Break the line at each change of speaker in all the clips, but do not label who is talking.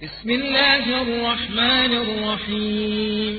بسم الله الرحمن الرحيم.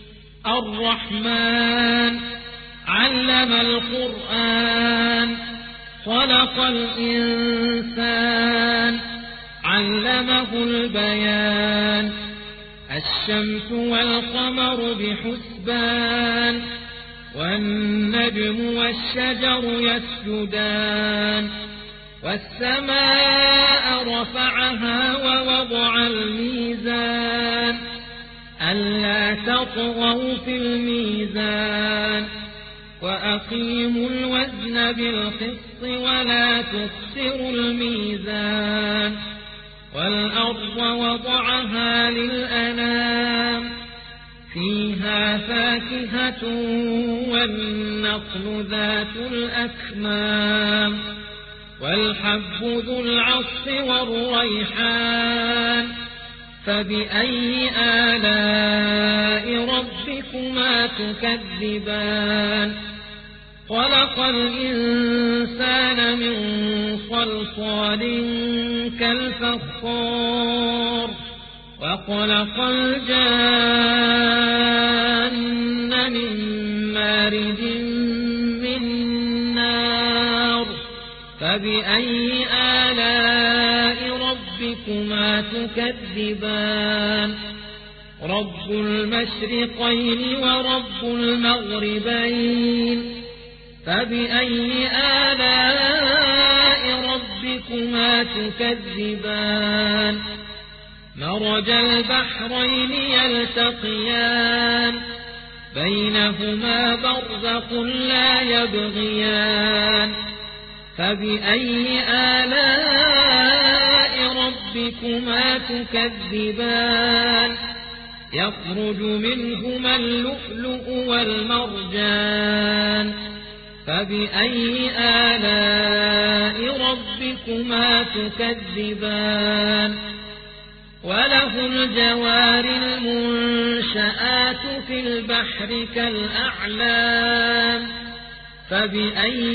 الرحمن علم القرآن، خلق الإنسان، علمه البيان. الشمس والقمر بحسبان، والنجم والشجر يسجدان. والسماء رفعها ووضع الميزان، ألا تطغوا في الميزان. وأقيموا الوزن بالقسط ولا تخسروا الميزان. والأرض وضعها للأنام، فيها فاكهة والنخل ذات الأكمام، والحب ذو العصف والريحان. فبأي آلاء ربكما تكذبان؟ خلق الإنسان من صلصال كالفخار، وخلق الجان من مارج من نار. فبأي آلاء ربكما تكذبان؟ رب المشرقين ورب المغربين. فبأي آلاء ربكما تكذبان؟ مرج البحرين يلتقيان، بينهما برزخ لا يبغيان. فبأي آلاء ربكما تكذبان؟ يخرج منهما اللؤلؤ والمرجان. فبأي آلاء ربكما تكذبان؟ وله الجوار المنشآت في البحر كالأعلام. فبأي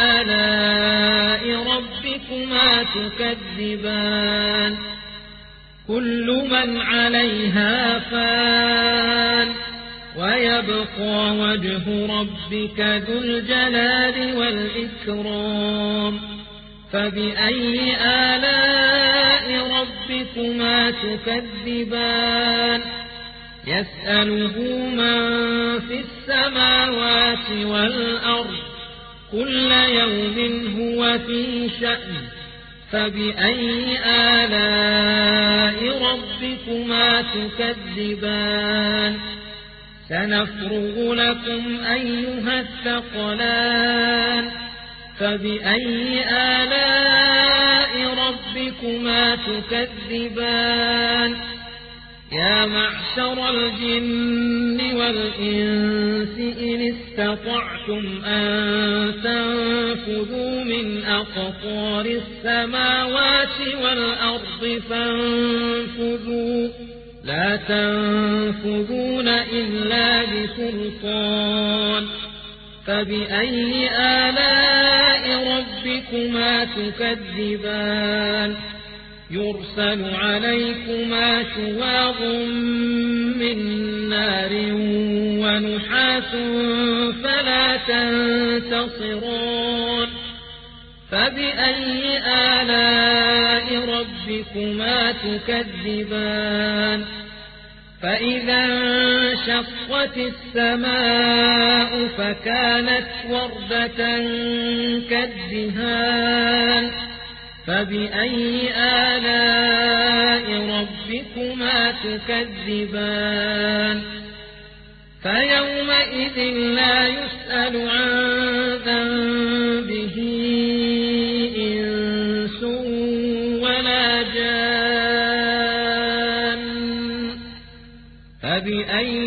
آلاء ربكما تكذبان؟ كل من عليها فان، ويبقى وجه ربك ذو الجلال والإكرام. فبأي آلاء ربكما تكذبان؟ يسأله من في السماوات والأرض، كل يوم هو في شأن. فبأي آلاء ربكما تكذبان؟ سنفرغ لكم أيها الثقلان. فبأي آلاء ربكما تكذبان؟ يا معشر الجن والإنس إن استطعتم أن تنفذوا من أقطار السماوات والأرض فانفذوا، لا تنفذون إلا بسلطان. فبأي آلاء ربكما تكذبان؟ يرسل عليكما شواظ من نار ونحاس فلا تنتصران. فبأي آلاء ربكما تكذبان؟ فإذا انشقت السماء فكانت وردة كالدهان. فبأي آلاء ربكما تكذبان؟ فيومئذ لا يسأل عن ذنبه إنس ولا جان. فبأي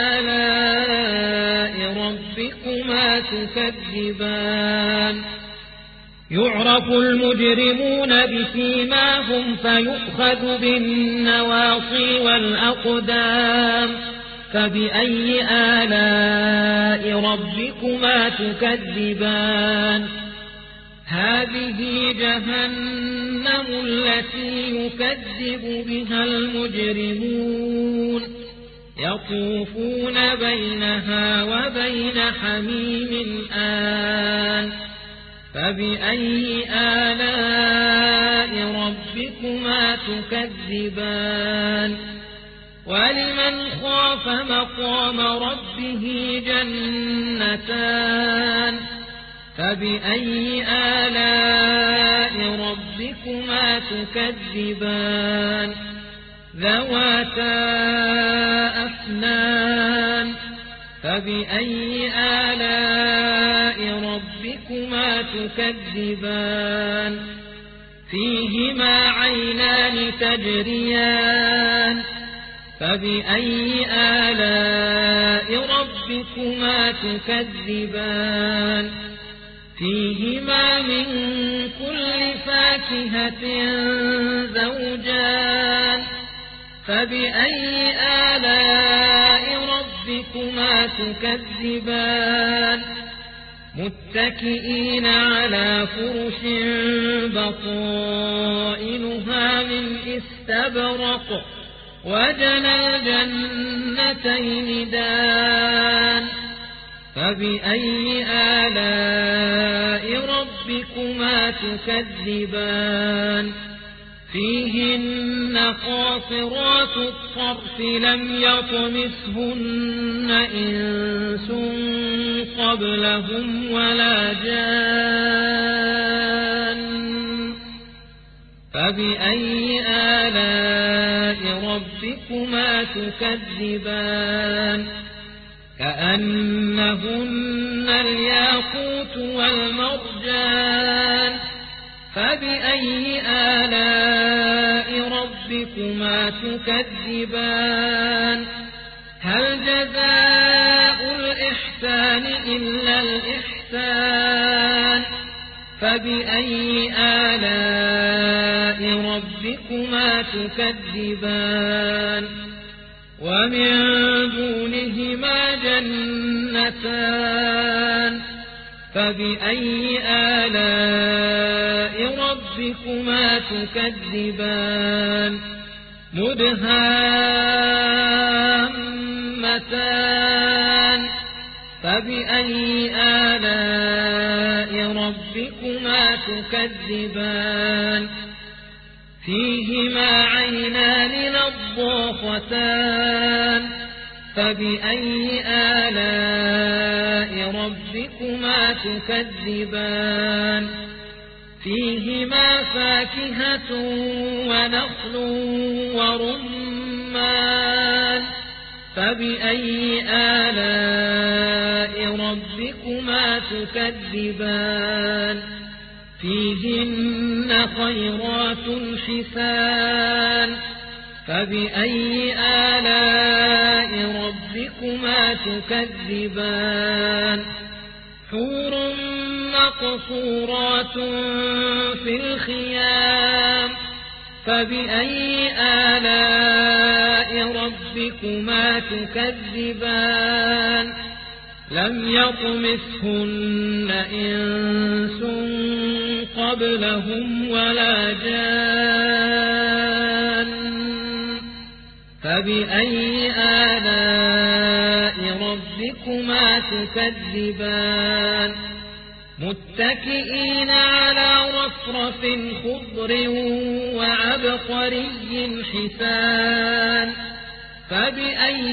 آلاء ربكما تكذبان؟ يعرف المجرمون بسيماهم فيؤخذ بالنواصي والأقدام. فبأي آلاء ربكما تكذبان؟ هذه جهنم التي يكذب بها المجرمون يطوفون بينها وبين حميم آن فبأي آلاء ربكما تكذبان ولمن خاف مقام ربه جنتان فبأي آلاء ربكما تكذبان ذواتا أفنان فبأي آلاء ربكما تكذبان فيهما عينان تجريان فبأي آلاء ربكما تكذبان فيهما من كل فاكهة زوجان فبأي آلاء ربكما تكذبان متكئين على فرش بطائنها من استبرق وجنى الجنتين دان فبأي آلاء ربكما تكذبان فيهن قاصرات الطرف لم يطمثهن إنس قبلهم ولا جان فبأي آلاء ربكما تكذبان كأنهن الياقوت والمرجان فبأي آلاء ربكما تكذبان هل جزاء الإحسان إلا الإحسان فبأي آلاء ربكما تكذبان ومن دونهما جنتان فبأي آلاء ربكما تكذبان مدهامتان فبأي آلاء ربكما تكذبان فيهما عينان نضاختان فبأي آلاء ربكما تكذبان فيهما فاكهة ونخل ورمان فبأي آلاء ربكما تكذبان فيهن خيرات حسان فبأي آلاء ربكما تكذبان حور مقصورات في الخيام فبأي آلاء ربكما تكذبان لم يطمثهن إنس قبلهم ولا جان فبأي آلاء ربكما تكذبان متكئين على رفرف خضر وعبقري حسان فبأي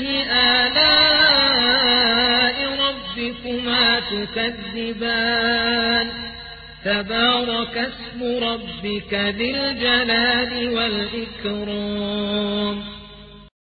آلاء ربكما تكذبان تبارك اسم ربك ذي الجلال والإكرام